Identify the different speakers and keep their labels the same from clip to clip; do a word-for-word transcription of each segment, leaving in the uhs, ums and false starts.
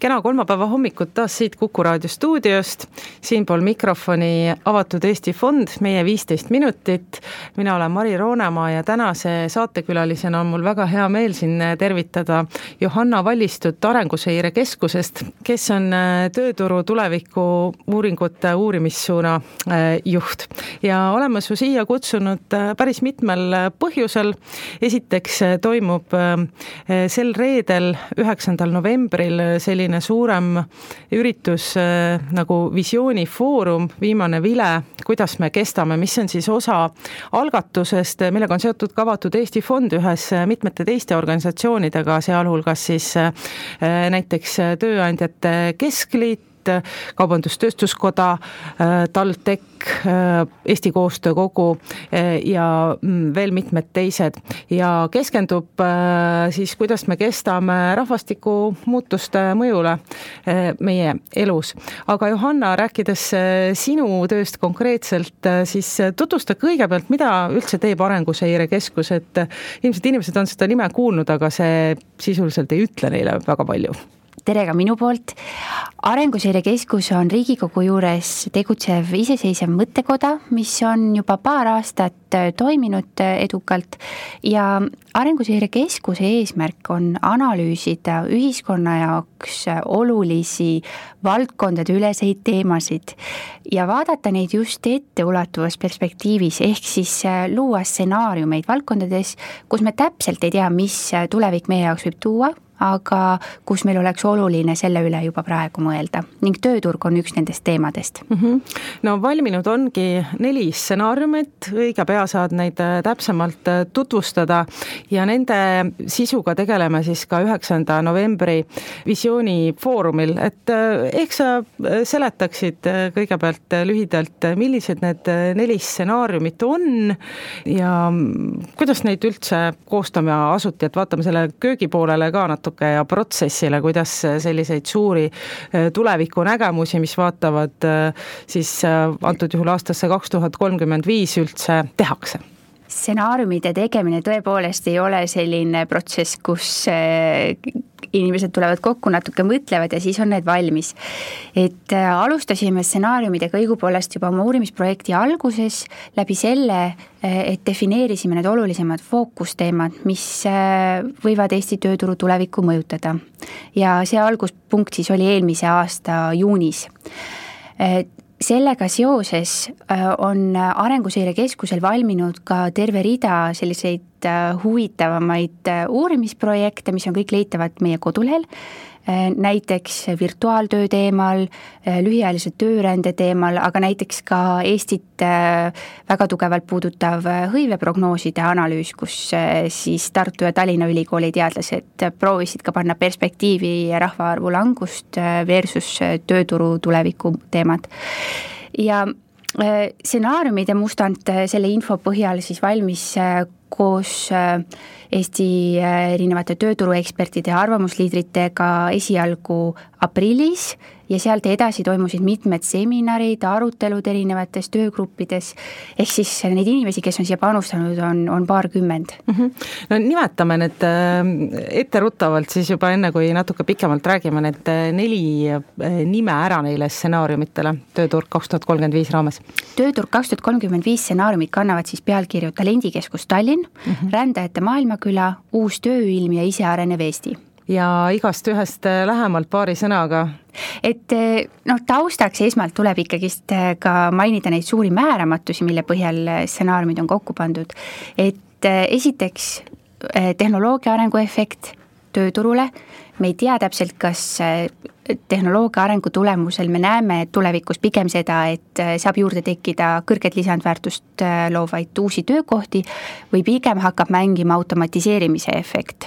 Speaker 1: Kena kolmapäeva hommikut taas siit Kuku Raadio stuudiost. Siinpool mikrofoni Avatud Eesti Fond, meie viisteist minutit. Mina olen Mari Roonemaa ja tänase saatekülalisena on mul väga hea meel siin tervitada Johanna Vallistut Arenguseire Keskusest, kes on tööturu tuleviku uuringute uurimissuuna juht. Ja oleme su siia kutsunud päris mitmel põhjusel. Esiteks toimub sel reedel üheksandal novembril selline suurem üritus nagu visioonifoorum, viimane vile, kuidas me kestame, mis on siis osa algatusest, millega on seotud ka Avatud Eesti Fond ühes mitmete teiste organisatsioonidega, sealhulgas siis näiteks Tööandjate Keskliit, Kaubandus-Tööstuskoda, TalTech, Eesti Koostöökogu ja veel mitmed teised. Ja keskendub siis, kuidas me kestame rahvastiku muutuste mõjule meie elus. Aga Johanna, rääkides sinu tööst konkreetselt, siis tutvusta kõigepealt, mida üldse teeb Arenguseire Keskus, et ilmselt inimesed on seda nime kuulnud, aga see sisuliselt ei ütle neile väga palju.
Speaker 2: Tere ka minu poolt. Arenguseire Keskus on Riigikogu juures tegutsev iseseisev mõttekoda, mis on juba paar aastat toiminud edukalt ja Arenguseire Keskuse eesmärk on analüüsida ühiskonna jaoks olulisi valdkondade üleseid teemasid ja vaadata neid just etteulatuvas perspektiivis, ehk siis luua stsenaariumeid valdkondades, kus me täpselt ei tea, mis tulevik meie jaoks võib tuua, aga kus meil oleks oluline selle üle juba praegu mõelda. Ning tööturg on üks nendest teemadest.
Speaker 1: Mm-hmm. No valminud ongi neli stsenaariumit, õige pea saad neid täpsemalt tutvustada ja nende sisuga tegeleme siis ka üheksanda novembri visioonifoorumil. Et ehk sa seletaksid kõigepealt lühidalt, millised need neli stsenaariumit on ja kuidas neid üldse koostame asuti, et vaatame selle köögi poolele ka natuke ja protsessile, kuidas selliseid suuri tuleviku nägemusi, mis vaatavad siis antud juhul aastasse kaks tuhat kolmkümmend viis üldse tehakse.
Speaker 2: Stsenaariumide tegemine tõepoolest ei ole selline protsess, kus inimesed tulevad kokku, natuke mõtlevad ja siis on need valmis. Et alustasime stsenaariumidega õigupoolest juba oma uurimisprojekti alguses läbi selle, et defineerisime need olulisemad fookusteemad, mis võivad Eesti tööturu tulevikku mõjutada. Ja see alguspunkt siis oli eelmise aasta juunis. Sellega seoses on Arenguseire Keskusel valminud ka terve rida selliseid huvitavamaid uurimisprojekte, mis on kõik leitavad meie kodulehel, näiteks virtuaaltöö teemal, lühiajalise töörände teemal, aga näiteks ka Eestit väga tugevalt puudutav hõiveprognooside analüüs, kus siis Tartu ja Tallinna ülikooli teadlased proovisid ka panna perspektiivi rahvaarvu langust versus tööturu tuleviku teemad. Ja stsenaariumide mustand selle info põhjal siis valmis koos Eesti erinevate tööturuekspertide ja arvamusliidritega esialgu aprillis ja sealt edasi toimusid mitmed seminarid, arutelud erinevates töögruppides, ehk siis neid inimesi, kes on siia panustanud, on, on paarkümmend.
Speaker 1: Mm-hmm. No nimetame need etteruttavalt siis juba enne, kui natuke pikemalt räägime need neli nime ära neile stsenaariumitele Tööturg kaks tuhat kolmkümmend viis raames.
Speaker 2: Tööturg kaks tuhat kolmkümmend viis stsenaariumid kannavad siis pealkirju Talendikeskus Tallinn, mm-hmm. Rändajate maailmaküla, uus tööilm ja isearenev Eesti.
Speaker 1: Ja igast ühest lähemalt paari sõnaga?
Speaker 2: Et noh, taustaks esmalt tuleb ikkagist ka mainida neid suuri määramatusi, mille põhjal stsenaariumid on kokku pandud. Et esiteks tehnoloogia arengu efekt tööturule. Me ei tea täpselt, kas tehnoloogia arengu tulemusel me näeme tulevikus pigem seda, et saab juurde tekkida kõrget lisandväärtust loovaid uusi töökohti või pigem hakkab mängima automatiseerimise efekt,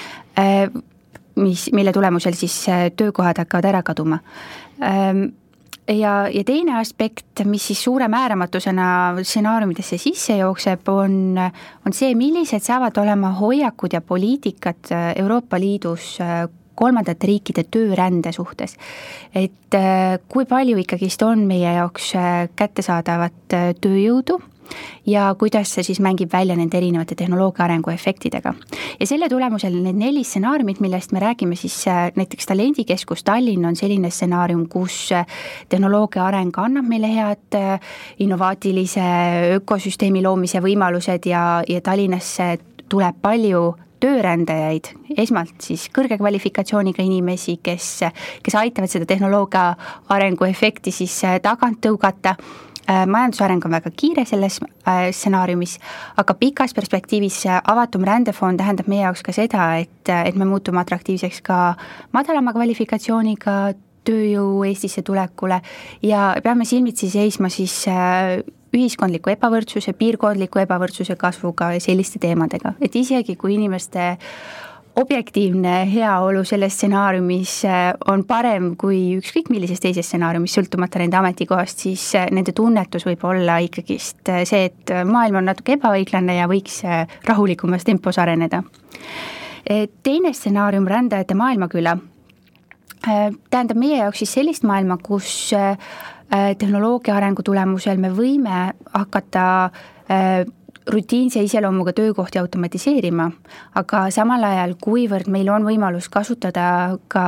Speaker 2: mis, mille tulemusel siis töökohad hakkavad ära kaduma. Ja, ja teine aspekt, mis siis suure määramatusena stsenaariumidesse sisse jookseb, on, on see, millised saavad olema hoiakud ja poliitikad Euroopa Liidus kolmandate riikide töörände suhtes. Et kui palju ikkagist on meie jaoks kättesaadavat tööjõudu ja kuidas see siis mängib välja nende erinevate tehnoloogia arengu efektidega. Ja selle tulemusel need neli stsenaariumid, millest me räägime, siis näiteks Talendikeskus Tallinn on selline stsenaarium, kus tehnoloogia areng annab meile head innovaatilise ökosüsteemi loomise võimalused ja, ja Tallinnasse tuleb palju töörändajaid, esmalt siis kõrge kvalifikatsiooniga inimesi, kes, kes aitavad seda tehnoloogia arengu efekti siis tagant tõugata. Majandusareng on väga kiire selles stsenaariumis, aga pikas perspektiivis avatum rändefoon tähendab meie jaoks ka seda, et, et me muutume atraktiivseks ka madalama kvalifikatsiooniga tööjõu Eestisse tulekule ja peame silmitsi seisma siis ühiskondliku ebavõrdsuse, piirkondliku ebavõrdsuse kasvuga ja selliste teemadega, et isegi kui inimeste objektiivne heaolu selles stsenaariumis on parem kui ükskõik millises teises stsenaariumis, sõltumata nende ametikohast, siis nende tunnetus võib olla ikkagist see, et maailm on natuke ebaõiglane ja võiks rahulikumas tempos areneda. Teine stsenaarium, rändajate maailmaküla, tähendab meie jaoks siis sellist maailma, kus tehnoloogia arengu tulemusel me võime hakata rutiinse iseloomuga töökohti automatiseerima, aga samal ajal, kuivõrd meil on võimalus kasutada ka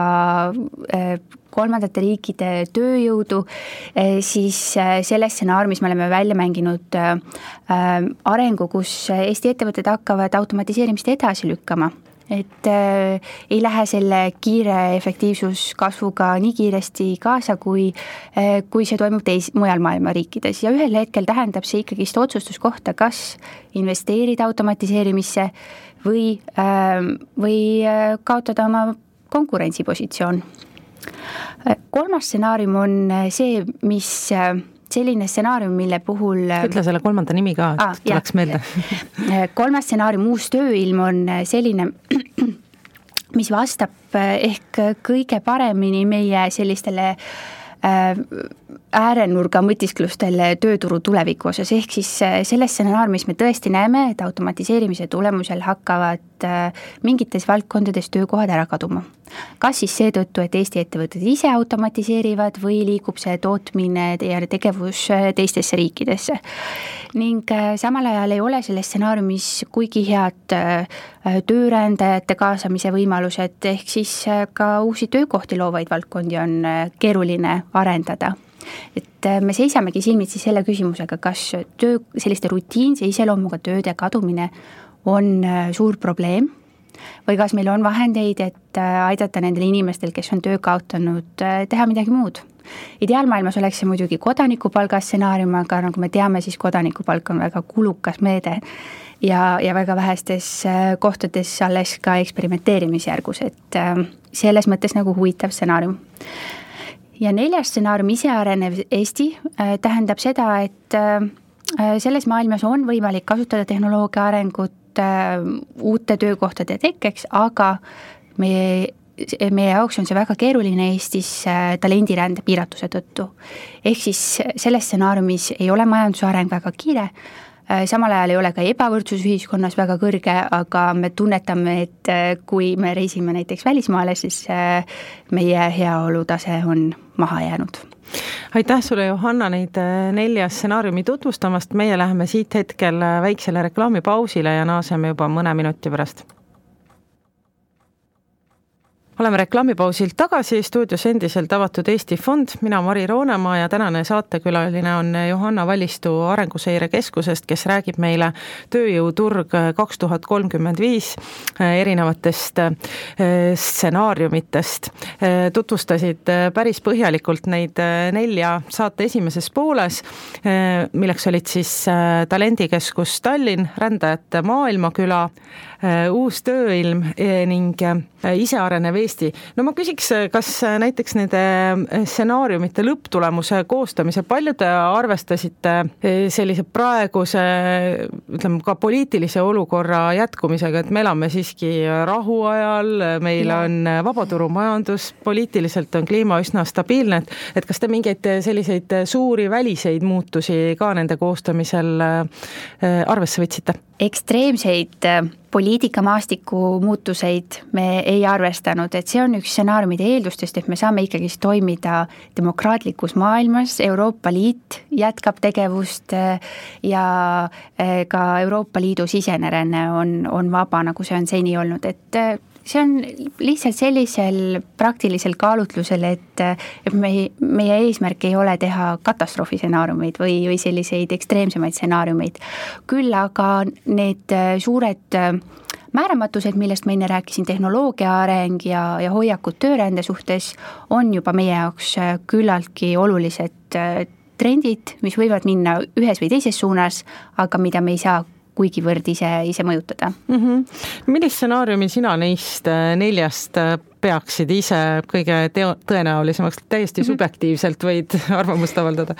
Speaker 2: kolmandate riikide tööjõudu, siis selles stsenaariumis me oleme välja mänginud arengu, kus Eesti ettevõtted hakkavad automatiseerimist edasi lükkama. Et äh, ei lähe selle kiire efektiivsuskasvuga nii kiiresti kaasa, kui, äh, kui see toimub teis, mujal maailma riikides ja ühel hetkel tähendab see ikkagist otsustuskohta, kas investeerida automatiseerimisse või, äh, või kaotada oma konkurentsipositsioon. Kolmas stsenaarium on see, mis selline stsenaarium, mille puhul
Speaker 1: ütle selle kolmanda nimi ka, et ah, tuleks jah. meelde.
Speaker 2: Kolmas stsenaarium, uus tööilm on selline, mis vastab ehk kõige paremini meie sellistele äärenurga mõtisklustele tööturu tuleviku osas, ehk siis selles stsenaariumis me tõesti näeme, et automatiseerimise tulemusel hakkavad mingites valdkondades töökohad ära kaduma. Kas siis seetõttu, et Eesti ettevõtted ise automatiseerivad või liigub see tootmine ja tegevus teistesse riikidesse. Ning samal ajal ei ole selles stsenaariumis kuigi head töörändajate kaasamise võimalused, ehk siis ka uusi töökohti loovaid valdkondi on keeruline arendada. Et me seisamegi silmitsi selle küsimusega, kas töö, selliste rutiinse iseloomuga tööde kadumine on suur probleem või kas meil on vahendeid, et aidata nendel inimestel, kes on töö kaotanud, teha midagi muud. Ideaalmaailmas oleks see muidugi kodanikupalga stsenaarium, aga nagu me teame, siis kodanikupalk on väga kulukas meede ja, ja väga vähestes kohtades alles ka eksperimenteerimisjärgus, et selles mõttes nagu huvitav stsenaarium. Ja neljas stsenaarium, isearenev Eesti, tähendab seda, et selles maailmas on võimalik kasutada tehnoloogia arengut uute töökohtade tekkeks, aga meie, meie jaoks on see väga keeruline Eestis talendirände piiratuse tõttu. Ehk siis selles stsenaariumis ei ole majandusareng väga kiire, samal ajal ei ole ka ebavõrdsus ühiskonnas väga kõrge, aga me tunnetame, et kui me reisime näiteks välismaale, siis meie heaolutase on maha jäänud.
Speaker 1: Aitäh sulle, Johanna, neid nelja stsenaariumi tutvustamast. Meie läheme siit hetkel väiksele reklaamipausile ja naaseme juba mõne minuti pärast. Oleme reklaamipausilt tagasi, stuudios endiselt avatud Eesti Fond, mina Mari Roonemaa ja tänane saatekülaline on Johanna Vallistu Arenguseire Keskusest, kes räägib meile tööjõuturg kaks tuhat kolmkümmend viis erinevatest stsenaariumitest. Tutvustasid päris põhjalikult neid nelja saate esimeses pooles, milleks olid siis Talendikeskus Tallinn, rändajate maailmaküla, uus tööilm ning isearenev Eesti. No ma küsiks, kas näiteks nende stsenaariumite lõpptulemuse koostamise, palju te arvestasite sellise praeguse, ütleme ka poliitilise olukorra jätkumisega, et me elame siiski rahuajal, meil on vabaturumajandus, poliitiliselt on kliima üsna stabiilne, et kas te mingeid selliseid suuri väliseid muutusi ka nende koostamisel arvesse võtsite?
Speaker 2: Ekstreemseid poliitikamaastiku muutuseid me ei arvestanud, et see on üks stsenaariumide eeldustest, et me saame ikkagi toimida demokraatlikus maailmas, Euroopa Liit jätkab tegevust ja ka Euroopa Liidu sisene ränne on, on vaba, nagu see on seni olnud, et see on lihtsalt sellisel praktilisel kaalutlusel, et, et me, meie eesmärk ei ole teha katastroofistsenaariumeid või, või selliseid ekstreemsemaid stsenaariumeid. Küll aga need suured määramatused, millest ma enne rääkisin, tehnoloogia areng ja, ja hoiakud töörände suhtes, on juba meie jaoks küllaltki olulised trendid, mis võivad minna ühes või teises suunas, aga mida me ei saa kuigivõrd ise, ise mõjutada.
Speaker 1: Mm-hmm. Millist stsenaariumi sina neist neljast peaksid ise kõige teo, tõenäolisemaks, täiesti mm-hmm. subjektiivselt võid arvamust avaldada?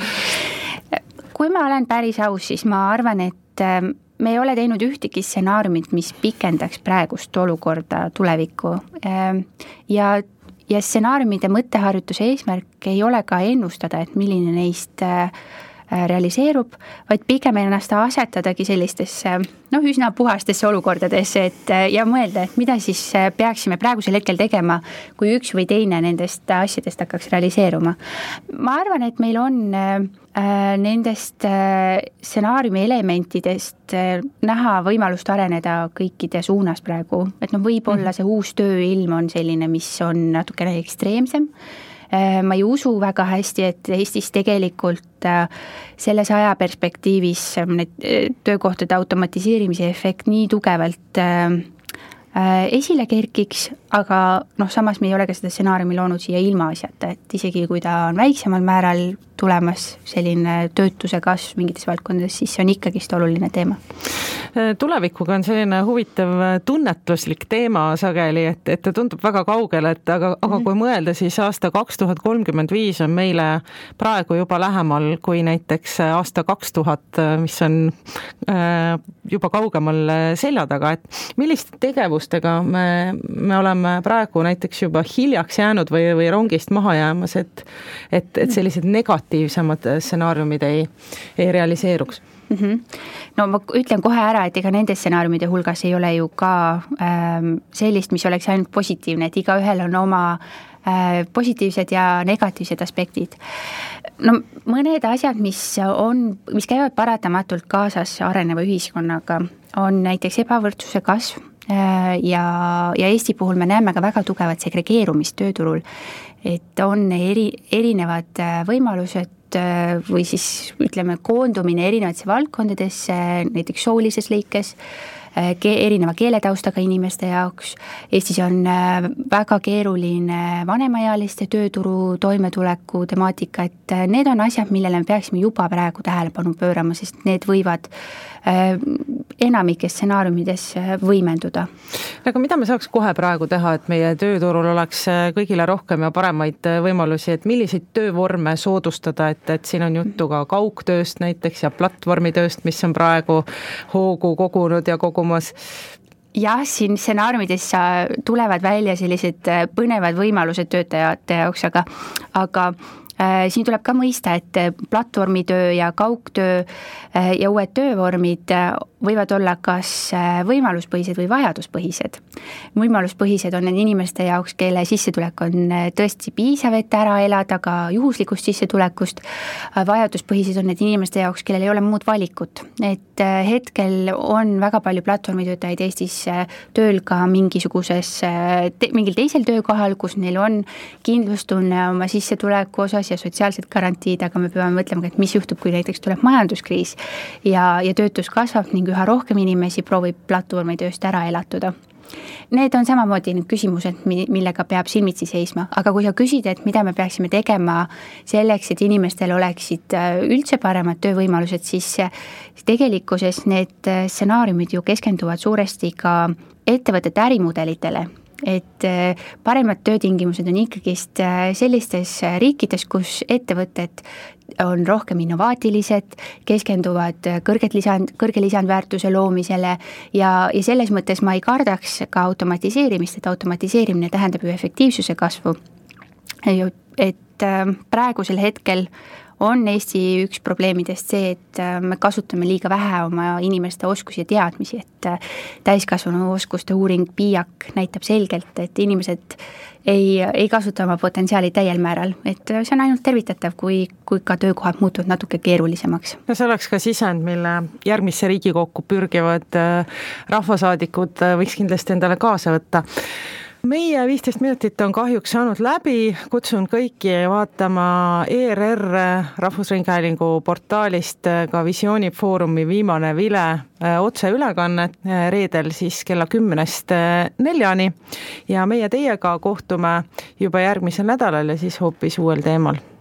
Speaker 2: Kui ma olen päris aus, siis ma arvan, et me ei ole teinud ühtegi stsenaariumit, mis pikendaks praegust olukorda tulevikku. Ja, ja stsenaariumide mõtteharjutuse eesmärk ei ole ka ennustada, et milline neist realiseerub, vaid pigem ennast asetadagi sellistesse noh, üsna puhastesse olukordadesse, et ja mõelda, et mida siis peaksime praegusel hetkel tegema, kui üks või teine nendest asjadest hakkaks realiseeruma. Ma arvan, et meil on nendest stsenaariumi elementidest näha võimalust areneda kõikide suunas praegu, et no võib-olla see uus tööilm on selline, mis on natukene ekstreemsem. Ma ei usu väga hästi, et Eestis tegelikult selles ajaperspektiivis need töökohtade automatiseerimise efekt nii tugevalt esile kerkiks, aga noh, samas me ei ole ka seda stsenaariumi loonud siia ilma asjata, et isegi kui ta on väiksemal määral tulemas selline töötuse kasv mingites valdkondades, siis see on ikkagist oluline teema.
Speaker 1: Tulevikuga on selline huvitav tunnetuslik teema sageli, et, et ta tundub väga kaugele, et aga, aga kui mõelda, siis aasta kaks tuhat kolmkümmend viis on meile praegu juba lähemal kui näiteks aasta kaks tuhat, mis on juba kaugemal selja taga, et milliste tegevustega me, me oleme praegu näiteks juba hiljaks jäänud või, või rongist maha jäämas, et, et, et sellised negatiivsemad stsenaariumid ei, ei realiseeruks.
Speaker 2: Mm-hmm. No ma ütlen kohe ära, et ega nende stsenaariumide hulgas ei ole ju ka ähm, sellist, mis oleks ainult positiivne, et iga ühel on oma äh, positiivsed ja negatiivsed aspektid. No mõned asjad, mis on, mis käivad paratamatult kaasas areneva ühiskonnaga, on näiteks ebavõrdsuse kasv äh, ja, ja Eesti puhul me näeme ka väga tugevat segregeerumist tööturul, et on eri, erinevad võimalused või siis ütleme koondumine erinevatesse valdkondadesse, näiteks soolises lõikes, erineva keeletaustaga inimeste jaoks. Eestis on väga keeruline vanemaealiste tööturu toimetuleku temaatika, et need on asjad, millele me peaksime juba praegu tähelepanu pöörama, sest need võivad enamikes stsenaariumides võimenduda.
Speaker 1: Aga mida me saaks kohe praegu teha, et meie tööturul oleks kõigile rohkem ja paremaid võimalusi, et milliseid töövorme soodustada, et, et siin on juttu ka kaugtööst näiteks ja platvormitööst, mis on praegu hoogu kogunud ja kogumas?
Speaker 2: Jah, siin stsenaariumides tulevad välja sellised põnevad võimalused töötajate jaoks, aga, aga siin tuleb ka mõista, et platvormitöö ja kaugtöö ja uued töövormid võivad olla kas võimaluspõhised või vajaduspõhised. Võimaluspõhised on need inimeste jaoks, kelle sissetulek on tõesti piisav, et ära elada ka juhuslikust sissetulekust. Vajaduspõhised on need inimeste jaoks, kellel ei ole muud valikut. Et hetkel on väga palju platvormitöötajaid Eestis tööl ka mingisuguses, te, mingil teisel töökohal, kus neil on kindlustunne oma sissetuleku osas ja sotsiaalsed garantiid, aga me peame mõtlema, et mis juhtub, kui näiteks tuleb majanduskriis ja, ja töötus kasvab ning üha rohkem inimesi proovib platvormitööst ära elatuda. Need on samamoodi need küsimused, millega peab silmitsi seisma, aga kui sa küsid, et mida me peaksime tegema selleks, et inimestel oleksid üldse paremad töövõimalused, siis tegelikkuses need stsenaariumid ju keskenduvad suuresti ka ettevõtete ärimudelitele, et paremad töötingimused on ikkagist sellistes riikides, kus ettevõtted on rohkem innovaatilised, keskenduvad kõrget lisand, kõrge lisandväärtuse loomisele ja, ja selles mõttes ma ei kardaks ka automatiseerimist, et automatiseerimine tähendab ju efektiivsuse kasvu. Et praegusel hetkel on Eesti üks probleemidest see, et me kasutame liiga vähe oma inimeste oskusi ja teadmisi, et täiskasvanu oskuste uuring P I A C näitab selgelt, et inimesed ei, ei kasuta oma potentsiaali täiel määral, et see on ainult tervitatav, kui, kui ka töökohad muutuvad natuke keerulisemaks.
Speaker 1: No see oleks ka sisend, mille järgmisse Riigikokku pürgivad rahvasaadikud võiks kindlasti endale kaasa võtta. Meie viisteist minutit on kahjuks saanud läbi, kutsun kõiki vaatama E R R Rahvusringhäälingu portaalist ka Visioonifoorumi viimane vile otseülekannet reedel siis kella kümnest neljani ja meie teiega kohtume juba järgmisel nädalal ja siis hoopis uuel teemal.